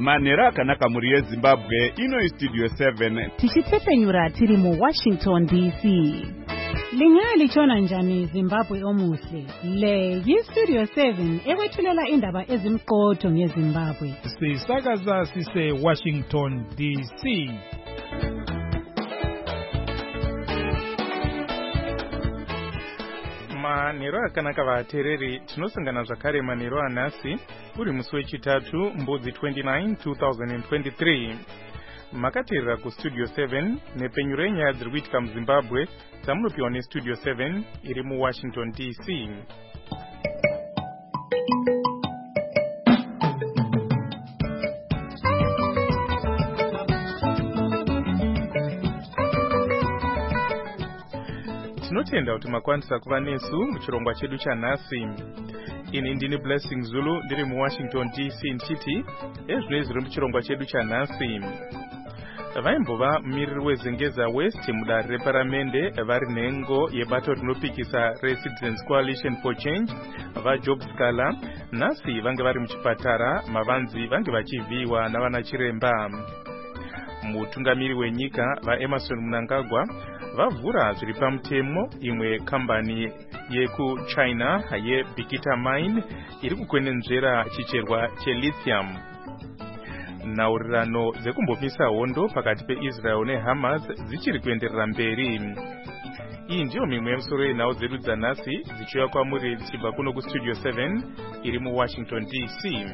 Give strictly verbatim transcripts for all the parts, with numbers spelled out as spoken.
manhero akanaka muri yezimbabwe. Ino studio seven tichitsepenyura tiri mu Washington D C. Lingali chona njani Zimbabwe omuhle. Le yi Studio seven ekwethulela indaba ezimqotho ngeZimbabwe. Sisakaza sise Washington D C. Manhero akanaka vatereri, tinosangana zvakare manhero anhasi uri musi wechitatu mbudzi twenty-nine two thousand twenty-three. Makateerera kustudio seven nepenyuro yenyaya dziri kuitika muZimbabwe tamunopiwa nestudio seven iri muWashington D C. Tinotenda kuti makwanisa kuva nesu muchirongwa chedu chanhasi. Ini ndini Blessing Zulu ndiri muWashington D C ndichiti ezvinoi zviri muchirongwa chedu chanhasi. Vaimbova mumiriri weZengeza West mudare reparamende vari nhengo yebato rinopikisa reCitizens Coalition for Change vaJob Scala nhasi vange vari muchipatara mavanzi vange vachivhiyiwa navana chiremba. Mutungamiri wenyika vaEmerson Mnangagwa vavhura zviri pamutemo imwe kambani yekuChina yeBikita Mine iri kukwenenzvera chicherwa chelithium. Nhaurirano dzekumbomisa hondo pakati peIsrael neHamas dzichiri kuenderera mberi. Iyi ndiyo mimwe yemusoro yenhau dzedu dzanhasi dzichiuya kwamuri dzichibva kuno kustudio seven iri muWashington D C.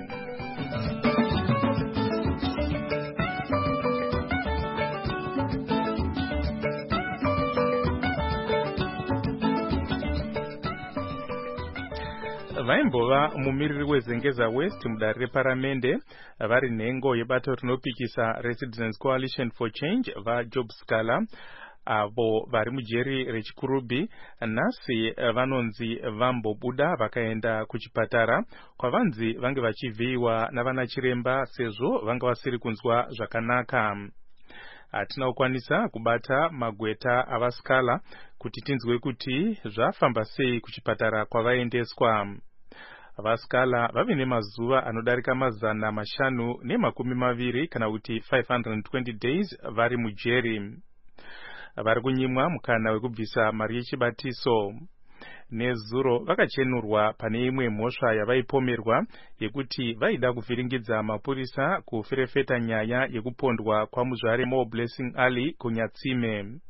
Vaimbova mumiriri weZengeza West mudare reparamende vari nhengo yebato rinopikisa reCitizens Coalition for Change vaJob Scala avo vari mujeri rechikurubhi nhasi vanonzi vambobuda vakaenda kuchipatara kwavanzi vange vachivhiyiwa navana chiremba sezvo vanga vasiri kunzwa zvakanaka. Hatina kukwanisa kubata magweta avaScala kuti tinzwe kuti zvafamba sei kuchipatara kwavaendeswa. VaScala vave nemazuva anodarika mazana mashanu nemakumi maviri kana kuti five hundred twenty days vari mujeri. Vari kunyimwa mukana wekubvisa mari yechibatiso. Nezuro vakachenurwa pane imwe mhosva yavaipomerwa yekuti vaida kuvhiringidza mapurisa kuferefeta nyaya yekupondwa kwamuzvare Mo Blessing Ali kuNyatsime.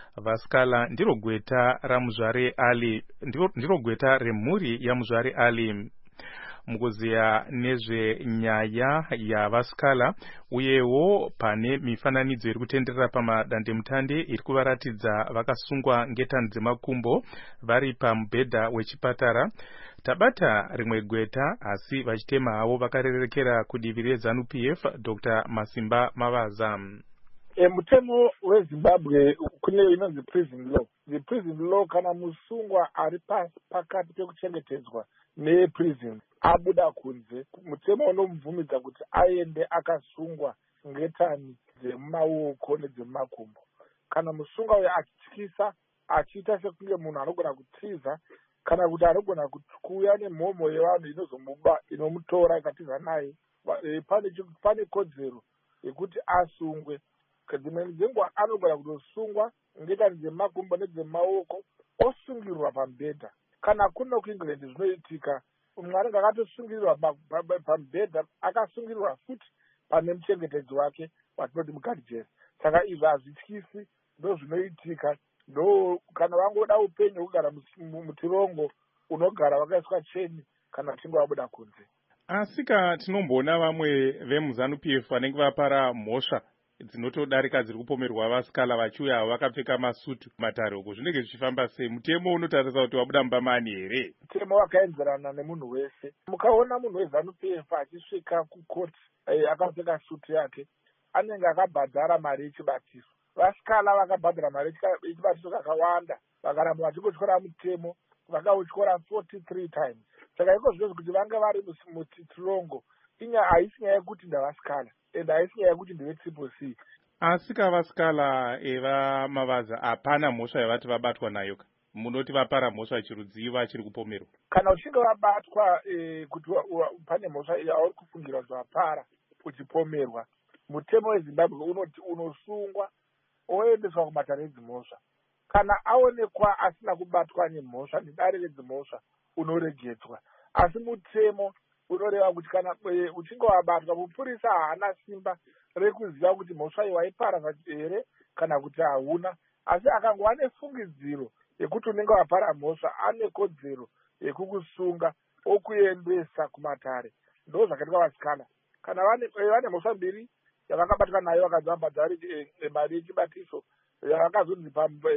VaScala ndiro gweta ramuzvare Ali, ndiro gweta remhuri yamuzvare Ali. Mukuziya nezvenyaya yavaScala uyewo pane mifananidzo iri kutenderera pamadandemutande iri kuvaratidza vakasungwa ngetani dzemakumbo vari pamubhedha wechipatara. Tabata rimwe gweta asi vachitema havo vakarerekera kudivi reZanu-P F Doctor Masimba Mavaza. E, mutemo weZimbabwe kune inonzi prison law. The prison law kana musungwa ari pakati pekuchengetedzwa neprison abuda kunze, mutemo unomubvumidza kuti aende akasungwa ngetani dzemumaoko nedzemumakumbo. Kana musungwa uyo achityisa achiita sekunge munhu anogona kutiza kana kuti anogona kuuya nemhomo yevanhu inozomuba inomutora ikatiza naye, pane pane kodzero yekuti asungwe. Dzimweni dzenguva anogona kutosungwa ngetani dzemakumbo nedzemaoko osungirwa pamubhedha. Kana kuno kuEngland zvinoitika umwe anenge akatosungirirwa pamubhedha akasungirirwa futi pane muchengetedzi wake watinoti mukadhijeri. Saka izvi hazvityisi, ndo zvinoitika. Ndo kana vangoda upenyu hwekugara mutirongo unogara vakaiswa cheni kana vachinge vabuda kunze. Asika tinomboona vamwe vemuZanu-P F vanenge vapara mhosva dzinotodarika dziri kupomerwa vaScala vachiuya vakapfeka masutu matare uko zvinenge zvichifamba sei? Mutemo unotarisa kuti wabuda mubamani here? Mutemo wakaenzerana nemunhu wese. Mukaona munhu weZanu-P F achisvika kukoti akapfeka sutu yake anenge akabhadhara mari yechibatiso. VaScala vakabhadhara mari yechibatiso kakawanda, vakaramba vachikotyora mutemo, vakautyora forty-three times. Saka iko zvinozi kuti vanga vari mutirongo inya haisi nyaya yekuti ndavaScala ende haisi nyaya yekuti ndevetriple C. Asika vaScala eva Mavaza hapana mhosva yavati vabatwa nayo ka? Munoti vapara mhosva chirudzi vachiri kupomerwa? Kana uchinge vabatwa e, kuti pane mhosva yauri kufungira kuti vapara, uchipomerwa. Mutemo weZimbabwe unoti unosungwa oendeswa kumatare edzimhosva. Kana aonekwa asina kubatwa nemhosva nedare redzimhosva unoregedzwa. Asi mutemo unoreva kuti kana uchinge wabatwa, mupurisa haana simba rekuziva kuti mhosva iyi waipara here kana kuti hauna. Asi akangova nefungidziro yekuti unenge wapara mhosva, ane kodzero yekukusunga okuendesa kumatare. Ndo zvakaitwa vasikana. Kana vane vane mhosva mbiri yavakabatwa nayo vakadzambadza mari yechibatiso yakazonzi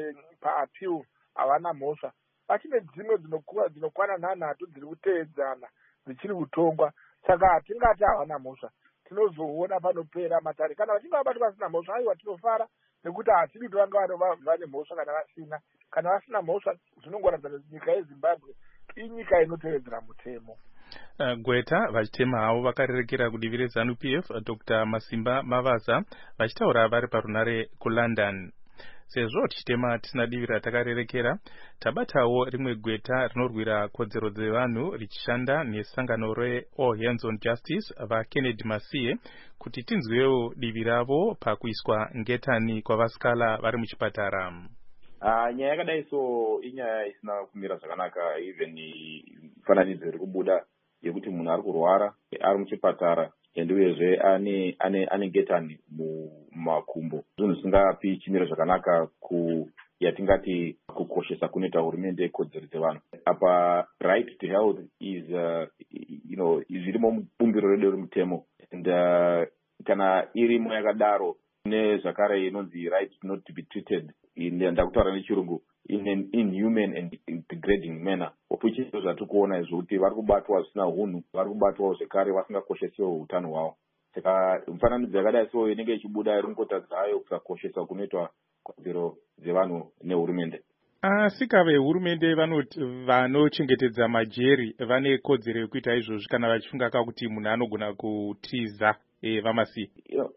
paappeal havana mhosva, pachine dzimwe dzinokwana nhanhatu dziri kuteedzana dzichiri kutongwa. Saka hatingati havana mhosva, tinozoona panopera matare. Kana vachinge vabatwa vasina mhosva, aiwa tinofara, nekuti hatidi kuti vanga vane mhosva kana vasina. Kana vasina mhosva, zvinongoratidza kuti nyika yeZimbabwe inyika inotevedzera mutemo. Uh, Gweta vachitema havo vakarerekera kudivi reZANU P F Dr Masimba Mavaza vachitaura vari parunare kuLondon. Sezvo tichitema tisina divi ratakarerekera, tabatawo rimwe gweta rinorwira kodzero dzevanhu richishanda nesangano reAll Hands on Justice vaKennedy Masiye kuti tinzwewo divi ravo pakuiswa ngetani kwavasikala vari muchipatara. Uh, nyaya yakadai so inyaya isina kumira zvakanaka. Even fananidzo iri kubuda yekuti munhu ari kurwara ari muchipatara ende uyezve ane ane ane ngetani mumakumbo, zvinhu zvisingapi chimiro zvakanaka ku yatingati kukoshesa kunoita hurumende kodzero dzevanhu. Apa right to health is uh, you know zvirimo mubumbiro redu remutemo, and uh, kana irimo yakadaro nezvakare inonzi right not to be treated in ndakutaura nechirungu in an inhuman and degrading manner, opichi zvati kuona izvoti vari kubatwa zvisina hunhu, vari kubatwa zvekare vasingakoshesiwo utano hwavo. Saka mufananidzo yakadai so inenge ichibuda iri mukotadza hayo kusakoshesa kunoitwa kodzero dzevanhu nehurumende. Asika vehurumende vanochengetedza majeri vane kodzero yekuita izvozvi kana vachifunga kakuti munhu anogona kutiza e, vamasi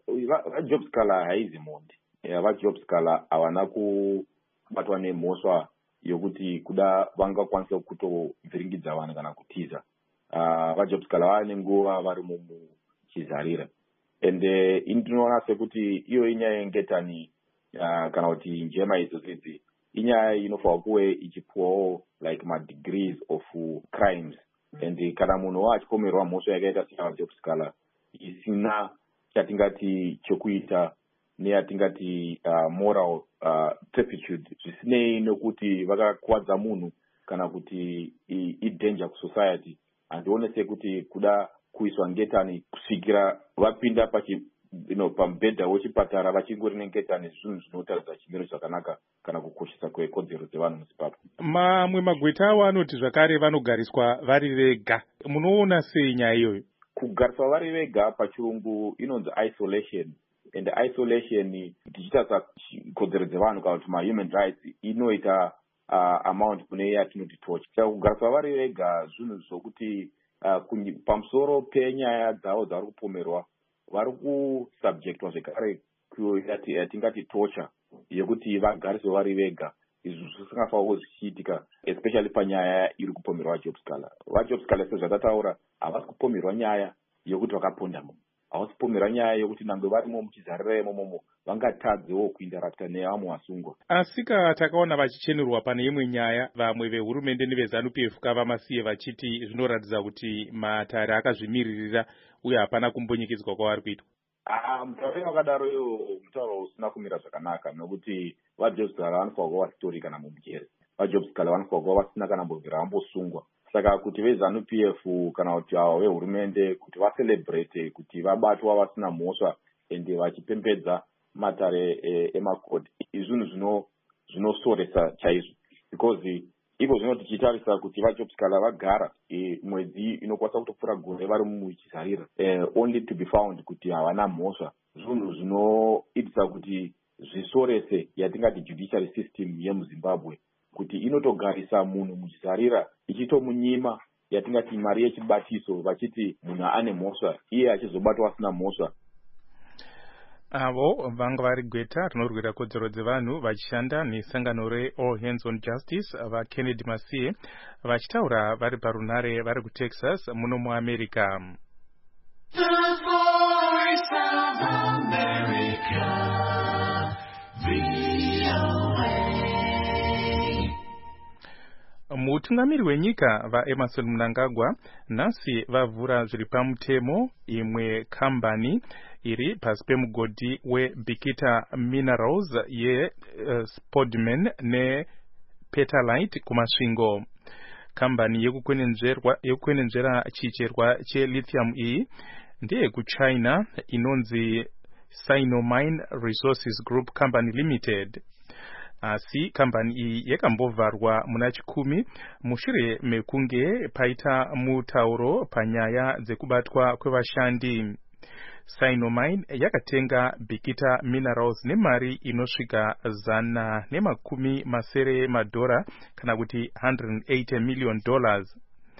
vaJobs Kala haizi mondi. vaJobs Kala havana kubatwa nemhosva yokuti kuda vangakwanisa kutovhiringidza vanhu kana kutiza. Uh, vaJobs Kala vane nguva vari muchizarira, ende ini tinoona sekuti iyo inyaya yengetani uh, kana kuti njema idzodzi inyaya inofanira kuve ichipuwawo like madegrees of crimes, ende kana munhu achipomerwa mhosva yakaita sevaJobs Kala isina chatingati chokuita neyatingati uh, moral uh, turpitude, zvisinei nokuti vakakwadza munhu kana kuti idanger kusociety, handione sekuti kuda kuiswa ngetani kusvikira vapinda pachi you know, pamubhedha wechipatara vachingori nengetani zvinhu zvinotaridza chimiro zvakanaka kana kukoshesa kwekodzero dzevanhu muZimbabwe. Mamwe magweta avo anoti zvakare vanogariswa vari vega. Munoona sei nyaya iyoyo? Kugariswa vari vega pachirungu inonzi isolation, and isolation tichitarisa kodzero dzevanhu kana kuti mahuman rights inoita uh, amount kune yatinoti torture. Saka kugariswa vari vega zvinhu zvokuti uh, pamusoro penyaya dzavo dzavari kupomerwa vari kusubjectwa zvekare yatingati torture yekuti vagariswe vari vega. Izvi zvisingafanira zvichiitika especially panyaya iri kupomerwa vaJobs Kala. VaJobs Kala sezvatataura havasi kupomerwa nyaya yokuti vakaponda munhu, havasi kupomerwa nyaya yokuti nangwe varimo muchizarira imomo vangatadzewo kuinteracta nevamwe vasungwa. Asika takaona vachichenerwa pane imwe nyaya vamwe vehurumende neveZANU P F kavamasiye vachiti zvinoratidza kuti matare akazvimiririra uye hapana kumbonyikidzwa kwavari kuitwa. Ah, mutauro wakadaro iyo mutauro usina kumira zvakanaka, nokuti vaJobs Kala vanofanira kuva vasitori kana mumujeri. VaJobs Kala vanofanira kuva vasina kana mbobvira vambosungwa. Saka kuti veZANU P F kana kuti avo vehurumende kuti vacelebrate kuti vabatwa vasina mhosva ende vachipembedza matare emakoti, izvinhu zvinosoresa chaizvo, because iko zvino tichitarisa kuti vaJobs Kala vagara e, mwedzi inokwanisa kutopfuura gore vari muchizarira e, only to be found kuti havana mhosva, zvinhu zvinoitisa kuti zvisorese yatingati judiciary system yemuZimbabwe, kuti inotogarisa munhu muchizarira ichitomunyima yatingati mari yechibatiso vachiti munhu ane mhosva iye achizobatwa asina mhosva. Avo vanga vari gweta rinorwira kodzero dzevanhu vachishanda nesangano reAll Hands on Justice vaKennedy Masiye vachitaura vari parunare vari kuTexas muno muAmerica. Voice of America, V O A. Mutungamiri wenyika vaEmerson Mnangagwa nhasi vavhura zviri pamutemo imwe kambani iri pasi pemugodhi weBikita Minerals yeSpodman nePetalite kumasvingo. Kambani yekukwenenzvera chicherwa chelithium iyi ndeye kuChina inonzi Sinomine Resources Group Company Limited. Asi kambani iyi yakambovharwa muna chikumi mushure mekunge paita mutauro panyaya dzekubatwa kwevashandi. Sinomine yakatenga Bikita Minerals nemari inosvika zana nemakumi masere madhora kana kuti one hundred eighty million dollars.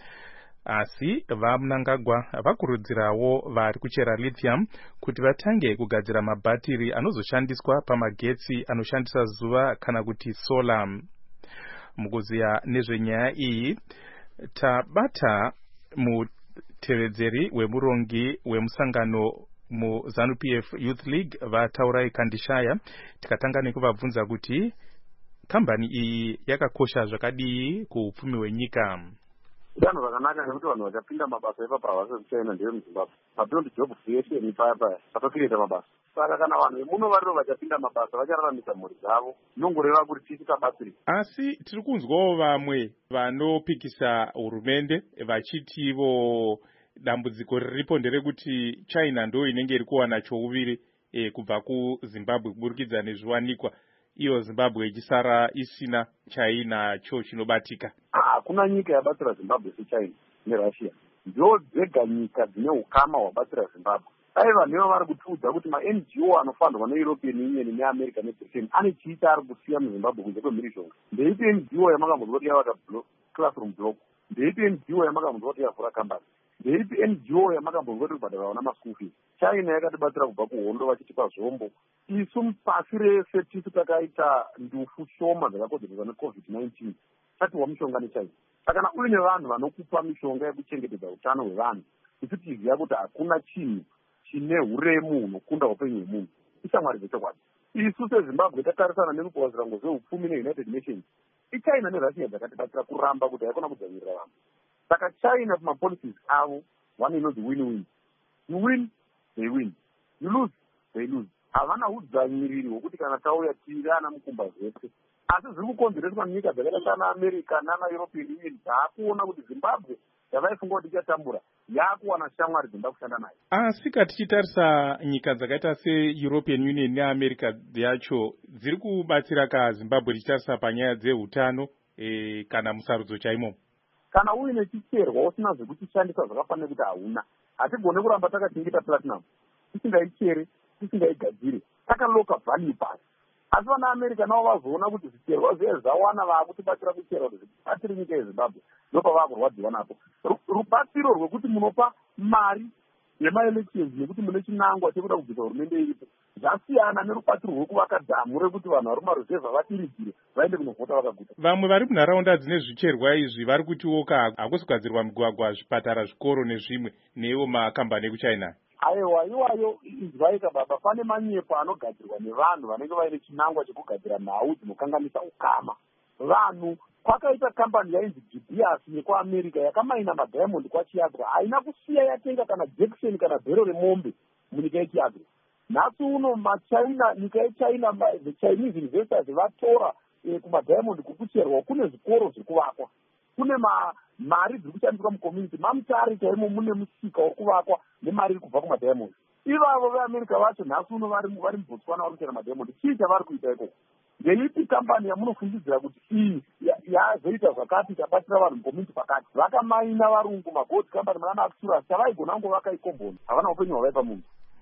Asi vaMnangagwa vakurudzirawo vari kuchera lithium kuti vatange kugadzira mabhatiri anozoshandiswa pamagetsi anoshandisa zuva kana kuti solar. Mukuziya nezvenyaya iyi tabata mutevedzeri wemurongi wemusangano muZANU-P F Youth League vaTaurai Kandishaya, tikatanga nekuvabvunza kuti kambani iyi yakakosha zvakadii kuupfumi hwenyika. Danho rakanaka nekuti vanhu vachapinda mabasa ipapa havasi vemuchina ndeve muZimbabwe. Mabuild job creation paya paya patokireta mabasa. Saka kana vanhu vemuno varivo vachapinda mabasa vachararamisa mhuri dzavo, nongoreva kuti tisi tabatsiri. Asi tiri kunzwawo vamwe vanopikisa hurumende vachitivo dambudziko riripo nderekuti China ndo inenge iri kuwana chouviri e, kubva kuZimbabwe kuburikidza nezviwanikwa, iyo Zimbabwe ichisara isina chainacho chinobatika. Hakuna nyika yabatsira Zimbabwe seChina neRussia. Ndo dzega nyika dzine ukama hwabatsira Zimbabwe. Dai vanhu vari kutiudza kuti ma-N G O anofandwa neEuropean Union neAmerica neBritain ane chiita ari kusiya muZimbabwe kunze kwemhirishonga. Ndeipi N G O yamakambonzwa kuti yavaka classroom block? Ndeipi N G O yamakambonzwa kuti yavhura kambani? Ndeipi N G O yamakambonzwa kuti kubhadhara vana maschool fees? China yakatibatsira kubva kuhondo vachitipa zvombo. Isu pasi rese tisu takaita ndufu shoma dzakakonzerwa neCovid nineteen. Tatiwa mishonga neChina. Kana uine vanhu vanokupa mishonga yekuchengetedza utano hwevanhu, isu tiziva kuti hakuna chinhu chine huremu hunokunda upenyu hwemunhu. Ishamwari dzechokwadi. Isu seZimbabwe tatarisana nerupawazirango zveupfumi neUnited Nations. iChina neRussia dzakatibatsira kuramba kuti haikona kudzanyirira vanhu. Saka China pamapolicies avo one inonzi win-win. You win, they win. You lose, they lose. Havana udzanyiriri hwekuti kana tauya tiri ana mukumba zvese. Asi zviri kukonzereswa nyika dzakaita sana America nana European Union dzaakuona kuti Zimbabwe yavaifunga kuti ichatambura yakuwana shamwari dzinoda kushanda nayo. Asi tichitarisa nyika dzakaita seEuropean Union neAmerica yacho dziri kubatsira kaZimbabwe tichitarisa panyaya dzeutano e, kana musarudzo chaimo. Kana uine chicherwa usina zvekuchishandisa zvakafanira kuti hauna, hatigone kuramba takachengeta platinum tisingaicheri tisingaigadzire takaloka value pasi. Asi vana America navo vazoona kuti zvicherwa zviye zvawana vaakutibatsira kuchera kuti zvibatsire nyika yeZimbabwe, ndopa vakurwadziwa napo. Rubatsiro rwekuti munopa mari yemaelections nekuti mune chinangwa chekuda kubvisa hurumende iripo zvasiyana nerubatsiro rwekuvaka dhamu rekuti vanhu vari mumaruzevha vatirigire vaende kunovhota vakaguta. Vamwe vari munharaunda dzine zvicherwa izvi vari kutiwo hakusi kugadzirwa migwagwa, zvipatara, zvikoro nezvimwe neiwo makambani ekuChina. Aiwa, iwayo izwaika baba, pane manyepo anogadzirwa nevanhu vanenge vaine chinangwa chekugadzira nhau dzinokanganisa ukama. Vanhu kwakaita kambani yainzi Gibeas yekuAmerica yakamaina madiamond kwaChiagro, haina kusiya yatenga kana Jackson kana bhero remombe munyika yeChiagro. Nhasi uno maChina, nyika yeChina, the Chinese investors vatora eh, kumadiamond kukucherwa, kune zvikoro zviri kuvakwa, kune ma mari dziri kushandiswa mucommunity, mamutare chaimo mune musika uri kuvakwa nemari iri kubva kumadiamond. Ivavo veAmerica vacho nhasi uno vari vari muBotswana vari kuchera madiamond. Chii chavari kuita ikoko? Ndeipi kambani yamunofungidzira kuti iyi yazoita zvakati chabatsira vanhu mucommunity pakati? Vakamaina varungu magold company mana Axurus chavaigona ngovaka ikomboni, havana upenyu hwavaipa munhu.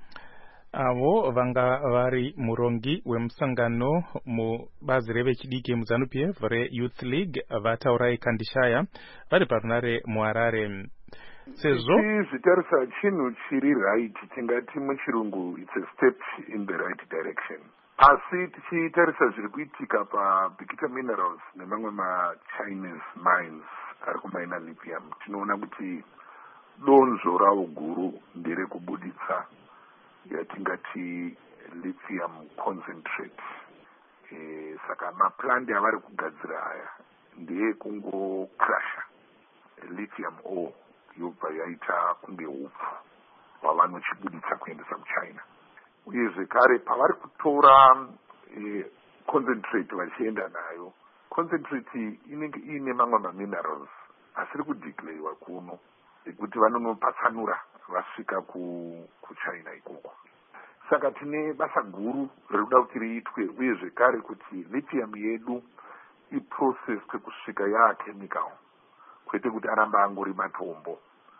Avo vanga vari murongi wemusangano mubazi revechidiki muZANU-P F reYouth League vaTaurai Kandishaya vari parunare muHarare. Sezvo zvitarisa chinhu chiri right, tingati muchirungu it's a step in the right direction. Asi tichitarisa zviri kuitika paBikita Minerals nemamwe ma-Chinese mines ari kumaina lithium, tinoona kuti donzvo ravo guru ndere kubuditsa yatingati lithium concentrate. E, saka maplandi avari kugadzira aya ndeekungokrasha lithium ore yobva yaita kunge upfu hwavanochibuditsa kuendesa kuchina. Uye zvekare pavari kutora e, concentrate vachienda nayo, concentrate inenge iine mamwe maminerals asiri kudeclarewa kuno ekuti vanonopatsanura vasvika ku, kuchina ikoko. Saka tine basa guru rinoda kuti riitwe, uye zvekare kuti lithium yedu iprocesswe kusvika yaachemical, kwete kuti aramba angori matombo.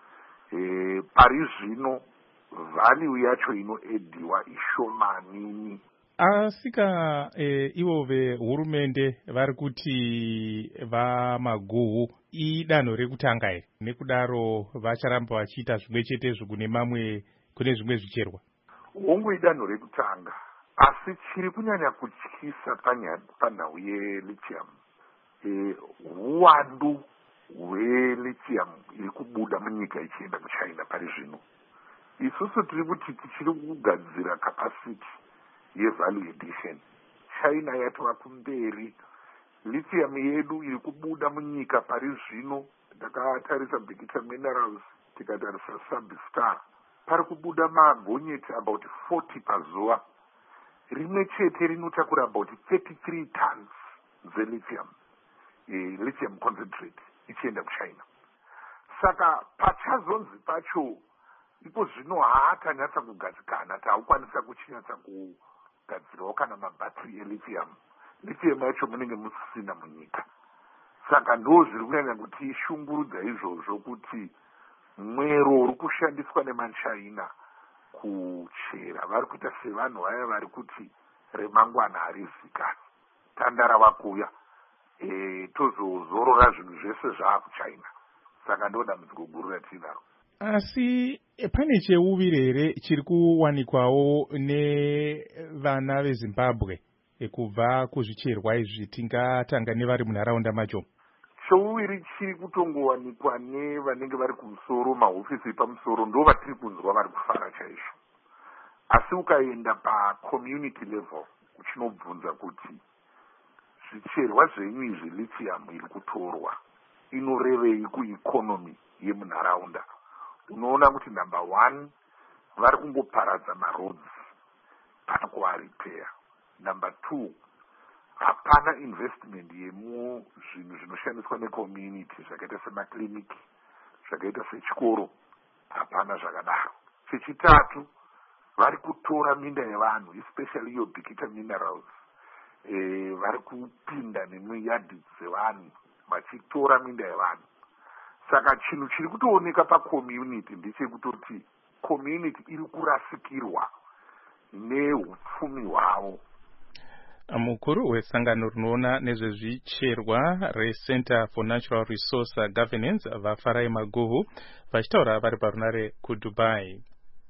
E, pari zvino value yacho inoediwa ishomanini. Asika e, ivo vehurumende vari kuti vamaguhu idanho rekutanga here, nekudaro vacharamba vachiita zvimwe chetezvo kune mamwe kune zvimwe zvicherwa? Hongu idanho rekutanga, asi chiri kunyanya kutyisa panhau yelithium e, uwandu hwelithium iri kubuda munyika ichienda kuchina pari zvino. Isusu tiri kuti tichiri kugadzira capacity yevalue addition. China yatova kumberi, lithium yedu iri kubuda munyika pari zvino. Takatarisa Bikita Minerals, tikatarisa Substar, pari kubuda magonyeti about forty pazuva. Rimwe chete rinotakura about thirty-three tons zelithium, e, lithium concentrate ichienda kuchina. Saka pachazonzi pacho ipo zvino haatanyatsa kugadzikana, taukwanisa kuchinyatsa kugadzirawo kana mabhatiri elithium. Lithium yacho munenge musina munyika. Saka ndo zviri kunyanya kuti ishungurudza izvozvo kuti mwero uri kushandiswa nemachina kuchera vari kuita sevanhu vaya vari kuti remangwana harizikanwi, tandara vakuya e, tozozorora zvinhu zvese zvaakuchina. Saka ndo dambudziko guru ratinaro. Asi pane cheuviri here chiri kuwanikwawo nevana veZimbabwe kubva kuzvicherwa izvi, tingatanga nevari munharaunda macho? Chouviri chiri kutongowanikwa nevanenge vari kumusoro, mahofisi epamusoro, ndo vatiri kunzwa vari kufara chaizvo. Asi ukaenda pacommunity level uchinobvunza kuti zvicherwa zvenyu izvi lithium iri kutorwa inorevei kuikonomi yemunharaunda, unoona kuti number one, vari kungoparadza maroads pana kuaripeya. Number two, hapana investment yemu zvinhu zvinoshandiswa necommunity zvakaita semakliniki, zvakaita sechikoro, hapana zvakadaro. Chechitatu, vari kutora minda yevanhu, especially iyo Bikita Minerals, e, vari kupinda nemuyadhi dzevanhu vachitora minda yevanhu. Saka chinhu chiri kutooneka pacommunity ndechekutoti community iri kurasikirwa neupfumi hwavo. Mukuru wesangano rinoona nezvezvicherwa reCenter for Natural Resource Governance vaFarai Maguhu vachitaura vari parunare kuDubai.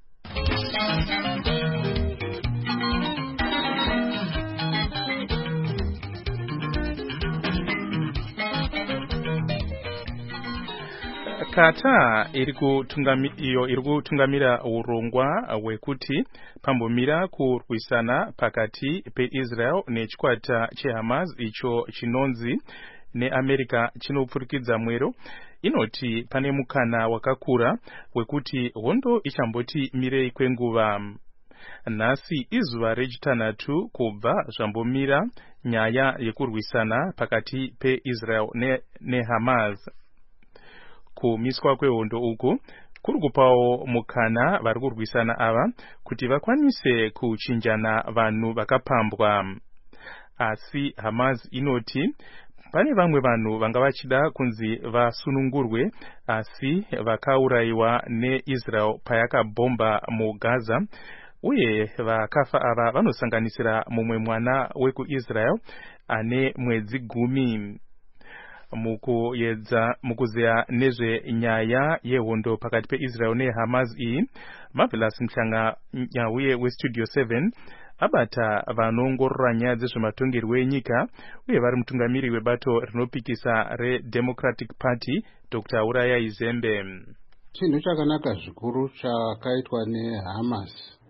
Qatar iri kutungamira urongwa hwekuti pambomira kurwisana pakati peIsrael nechikwata cheHamas icho chinonzi neAmerica chinopfurikidza mwero, inoti pane mukana wakakura wekuti hondo ichamboti mirei kwenguva. Nhasi izuva rechitanhatu kubva zvambomira nyaya yekurwisana pakati peIsrael neHamas. Kumiswa kwehondo uku kuri kupawo mukana vari kurwisana ava kuti vakwanise kuchinjana vanhu vakapambwa. Asi Hamas inoti pane vamwe vanhu vanga vachida kunzi vasunungurwe asi vakaurayiwa neIsrael payakabhomba muGaza, uye vakafa ava vanosanganisira mumwe mwana wekuIsrael ane mwedzi gumi. Mukuyedza mukuzeya nezvenyaya yehondo pakati peIsrael neHamas iyi, Marvelous Mhlanga nyauye weStudio seven abata vanongorora nyaya dzezvematongerwo enyika uye vari mutungamiri webato rinopikisa reDemocratic Party Doctor Uraya Izembe. Chinhu chakanaka zvikuru chakaitwa neHamas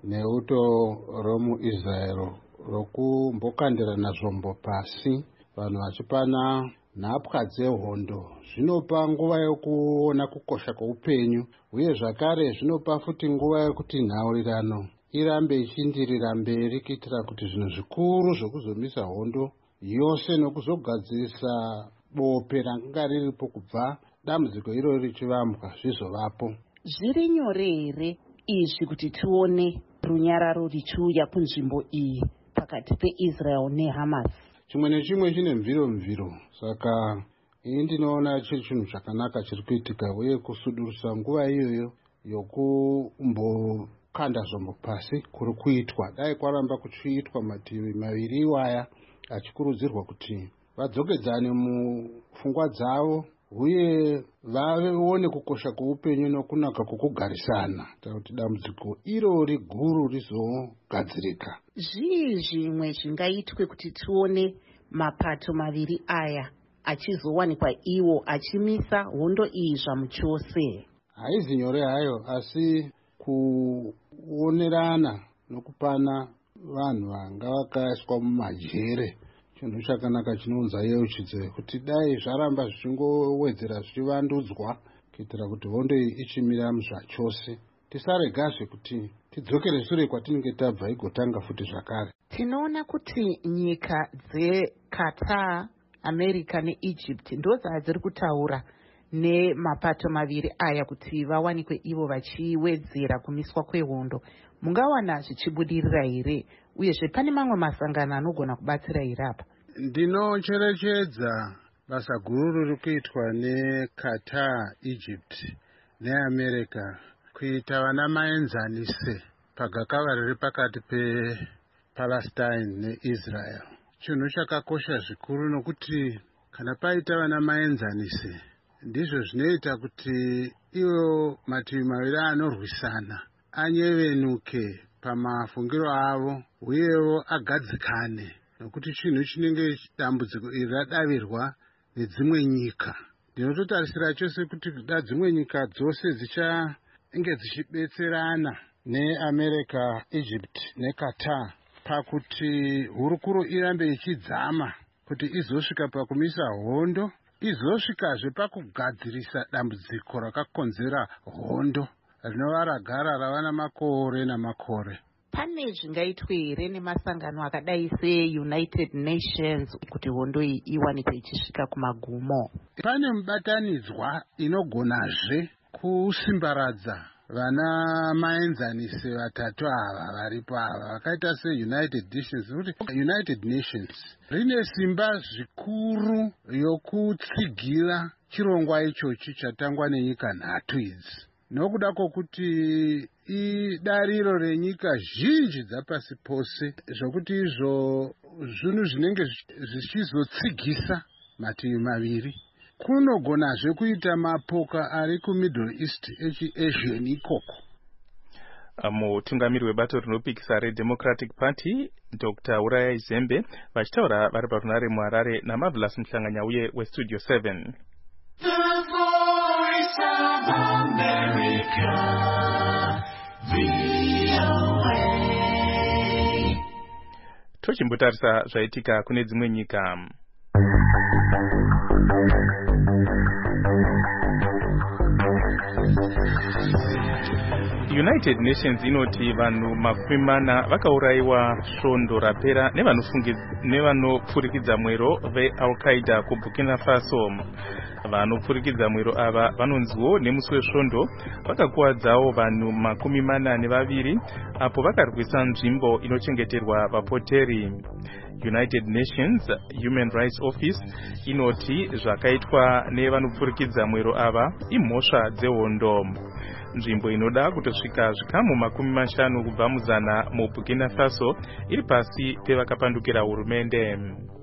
neuto romuisrael rokumbokandirana zvombo pasi vanhu vachipana nhapwa dzehondo zvinopa nguva yokuona kukosha kweupenyu uye zvakare zvinopa futi nguva yokuti nhaurirano irambe ichindirira mberi kuitira kuti zvinhu zvikuru zvokuzomisa hondo yose nokuzogadzirisa bope ranga riripo kubva dambudziko irori richivambwa zvizovapo. Zviri nyore here izvi kuti tione runyararo richiuya kunzvimbo iyi pakati peIsrael neHamas? Chimwe nechimwe chine mviro mviro, saka ini ndinoona chiri chinhu chakanaka chiri kuitika uye kusudurisa nguva iyoyo yokumbokanda zvombo pasi kuri kuitwa. Dai kwaramba kuchiitwa mativi maviri iwaya achikurudzirwa kuti vadzokedzane mupfungwa dzavo uye vaone kukosha kweupenyu nokunaka kwokugarisana kuti dambudziko irori guru rizogadzirika. Zvii zvimwe zvingaitwe kuti tione mapato maviri aya achizowanikwa iwo achimisa hondo iyi zvamuchose? Haizi nyore hayo, asi kuonerana nokupana vanhu vanga vakaiswa mumajere chinhu chakanaka chinounza yeuchidze kuti dai zvaramba zvichingowedzera zvichivandudzwa kuitira kuti hondo iyi ichimira muzvachose, tisaregazve kuti tidzokere shure kwatinenge tabva igotanga futi zvakare. Tinoona kuti nyika dzeQatar, America neEgypt ndodzo dziri kutaura nemapato maviri aya kuti vawanikwe ivo vachiwedzera kumiswa kwehondo. Mungawana zvichibudirira here uyezve pane mamwe masangano anogona kubatsira here apa? Ndinocherechedza basa guru riri kuitwa neQatar, Egypt neAmerica kuita vana maenzanise pagakava riri pakati pePalestine neIsrael. Chinhu chakakosha zvikuru nokuti kana paita vana maenzanise ndizvo zvinoita kuti iwo mativi maviri anorwisana anyevenuke pamafungiro avo uyewo agadzikane, nokuti chinhu chinenge dambudziko iri radavirwa nedzimwe nyika. Ndinototarisira chose kuti da dzimwe nyika dzose dzichange dzichibetserana neAmerica, Egypt neQatar pakuti hurukuro irambe ichidzama kuti izosvika pakumisa hondo, izosvikazve pakugadzirisa dambudziko rakakonzera hondo rinova ragara rava namakore namakore. Pane zvingaitwe here nemasangano akadai seUnited Nations kuti hondo iyi iwanikwe ichisvika kumagumo? Pane mubatanidzwa inogonazve kusimbaradza vana maenzanise vatatu ava varipo ava vakaita seUnited Nations. Kuti United Nations rine simba zvikuru yokutsigira chirongwa ichochi chatangwa nenyika nhatu idzi, nokuda kwokuti idariro renyika zhinji dzapasi pose zvokuti izvo zvinhu zvinenge zvichizotsigisa mativi maviri. Kunogonazve kuita mapoka ari kuMiddle East echiAsian ikoko. Mutungamiri webato rinopikisa reDemocratic Party Doctor Uraya Izembe vachitaura vari parunare muHarare naMarvelous Muhlanganya uye weStudio seven. The Voice of America, V O A. Tochimbotarisa zvaitika kune dzimwe nyika. United Nations inoti vanhu makumi mana vakaurayiwa svondo rapera nevanopfurikidza mwero veAl-Qaeda kuBurkina Faso. Vanopfurikidza mwero ava vanonziwo nemusi wesvondo vakakuwadzawo vanhu makumi mana nevaviri apo vakarwisa nzvimbo inochengeterwa vapoteri. United Nations Human Rights Office inoti zvakaitwa nevanopfurikidza mwero ava imhosva dzehondo. Nzvimbo inoda kutosvika zvikamu makumi mashanu kubva muzana muBurkina Faso iri pasi pevakapandukira hurumende.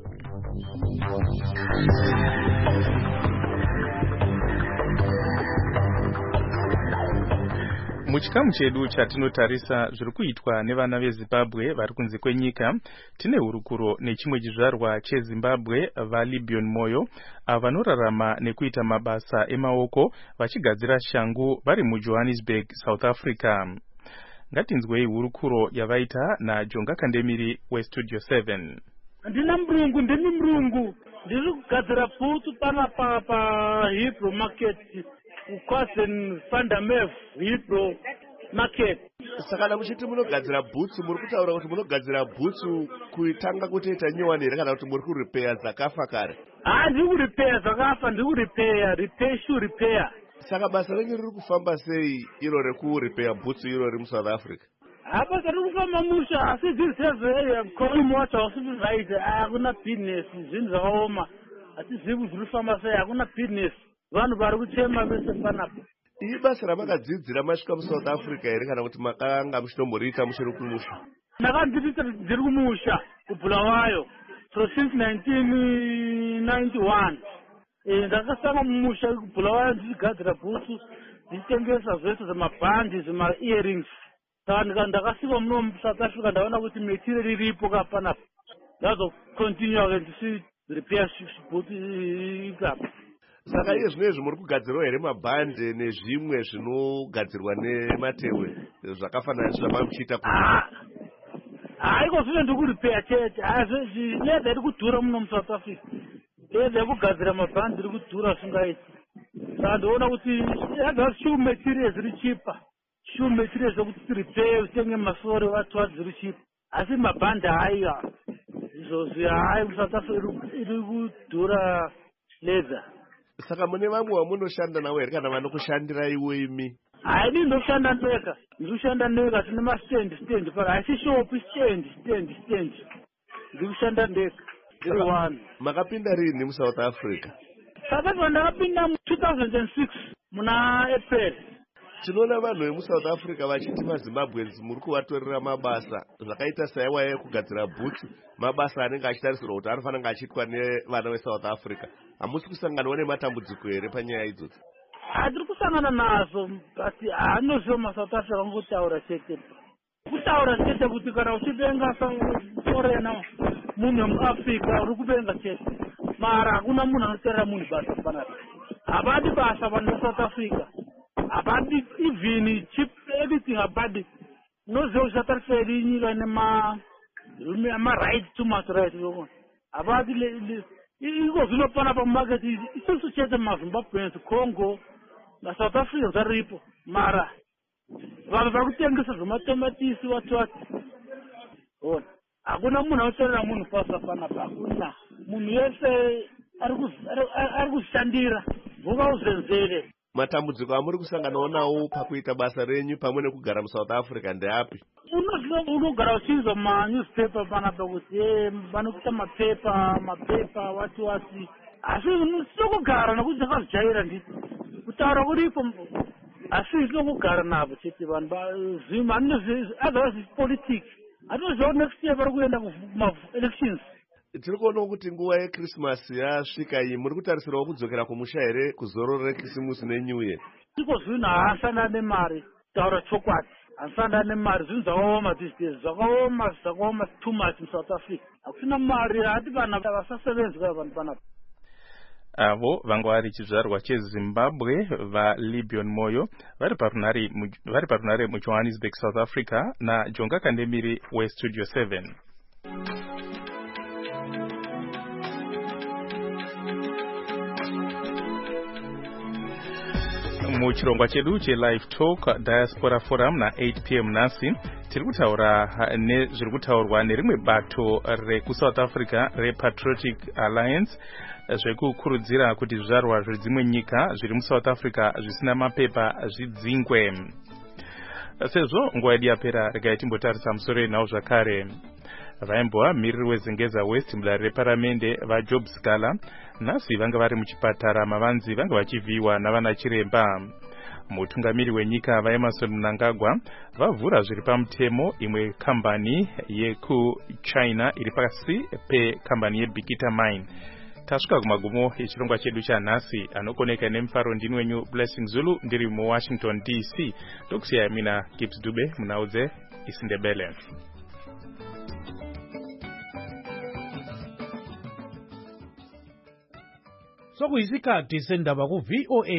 Muchikamu chedu chatinotarisa zviri kuitwa nevana veZimbabwe vari kunze kwenyika, tine hurukuro nechimwe chizvarwa cheZimbabwe vaLibion Moyo vanorarama nekuita mabasa emaoko vachigadzira shangu vari muJohannesburg, South Africa. ngatinzwei hurukuro yavaita naJonga Kandemiri westudio seven. Ndina mrungu ndini mrungu ndiri kugadzira bhutsu panapa paHebrew market kuCousin Vandermeer Hebrew market. Saka muchiti munogadzira bhutsu muri kutaura kuti munogadzira bhutsu kuitanga kutoita nyowani here kana kuti muri kurepair dzakafa kare? Ah, ndiri kurepair dzakafa, ndiri kurepair, repair shoe repair. Saka basa renyu riri kufamba sei iro rekurepair bhutsu iro riri muSouth Africa? Hapa tari kufamba musha asi dziri sezveya calling water usiku right hakuna business zvinhu zvakaoma hatizivi zviri kufamba sei hakuna business vanhu vari kuchema vese panapa. Iyi basa ramakadzidzira masvika muSouth Africa here kana kuti makanga muchitomboriita muchiri kumusha? Ndakandiita ndiri kumusha kuBulawayo so since nineteen ninety-one. Ndakasanga mumusha kuBulawayo ndichigadzira bhutsu ndichitengesa zvese zvemabhandi zvema-earrings. Ndakasvika muno muSouth Africa ndaona kuti material iripo kapanapa. Ndazocontinue ndichirepair bhutsu ikapa. Saka iye zvinezvi muri kugadzirawo here mabhande nezvimwe zvinogadzirwa nematehwe zvakafanana nezvamamuchiita ku? Haiko zvino ndiri kurepair chete. Leather iri kudhura muno muSouth Africa. Leather yekugadzira mabhande iri kudhura zvingaiti. Saka ndoona kuti yaga shoe materials iri cheaper. Shoe materials zvokuti tirepair utenge masoro watu dziri cheaper. Asi mabhande haiya. Izvozvi hai muSouth Africa iri kudhura leather. Saka mune vamwe vamunoshanda navo here kana vanokushandira iwe imi? Haidi ndoshanda ndega, ndikushanda ndega tine mastendi stendi pari haisi shopi stendi stendi stendi. Ndikushanda ndega, ndiri one. Makapinda rini muSouth Africa? South Africa ndakapinda mu two thousand six muna April. Tinoona vanhu vemuSouth Africa vachiti maZimbabweans muri kuvatorera mabasa zvakaita saiwa yekugadzira bhutsu, mabasa anenge achitarisirwa kuti anofanira achiitwa nevana veSouth Africa. Hamusi kusanganawo nematambudziko here panyaya idzodzo? Hatiri kusangana nazo, but hanoziva maSouth Africa vangotaura chete. Kutaura chete kuti kana uchivenga forena munhu wemuAfrica uri kuvenga chete. Mara hakuna munhu anotorera munhu basa panapa. Havadi basa vanhu veSouth Africa. Abadi even cheap everything abadi. Noziva uchatarisira nyika ine ma-right too much right. Abadi iko zvinopana pamarket isusu chete maZimbabweans, Congo naSouth Africa zvaripo. Mara vanhu vari kutengesa zvematomatisi wati wati. Hakuna munhu anotorera munhu basa panapa, hakuna. Munhu wese ari kuzvishandira vuka uzenzere. Matambudziko amuri kusanganawo nawo pakuita basa renyu pamwe nekugara muSouth Africa ndeapi? Unogara uchinzwa manewspaper panapa kuti vanokuita mapepa mapepa wati wati. Asi sinokugara nokuti ndakazvijaira nditi kutaura kuripo. Asi sinokugara navo chete vanhu zvima otherwise politics. Hatinoziva next year vari kuenda kuma-elections. Tiri kuonawo kuti nguva yeChristmas yasvika iyi muri kutarisirawo kudzokera kumusha here kuzorora Christmas neNew Year? Iko zvinhu haasana nemari, taura chokwadi. Haasana nemari, zvinhu zvakaoma these days, zvakaoma zvakaoma too much muSouth Africa. Hakusina mari, hati vanhu vasasevenzi kaya vanhu panapa. Avo vanga vari chizvarwa cheZimbabwe vaLibion Moyo vari parunare muJohannesburg, South Africa naJonga Kandemiri westudio seven. Muchirongwa chedu cheLive Talk Diaspora Forum na eight p m nasi tiri kutaura nezviri kutaurwa nerimwe bato rekuSouth Africa rePatriotic Alliance zvekukurudzira kuti zvizvarwa zvezimwe nyika zviri muSouth Africa zvisina mapepa zvidzingwe. Sezvo nguva yedu yapera regai timbotarisa musoro yenhau zvakare. Vaimbova miriri weZengeza West mudare reparamende vaJob Scala nhasi vanga vari muchipatara mavanzi vanga vachivhiyiwa navana chiremba. Mutungamiri wenyika vaEmmerson Mnangagwa vavhura zviri pamutemo imwe kambani yekuChina iri pasi pekambani yeBikita Mine. Tasvika kumagumo echirongwa chedu chanhasi. Anokoneka nemufaro ndini wenyu Blessing Zulu ndiri muWashington D C. Ndokusiyai mina Gibbs Dube munaudze isindebele. Sokuyisikhathi sendaba ku V O A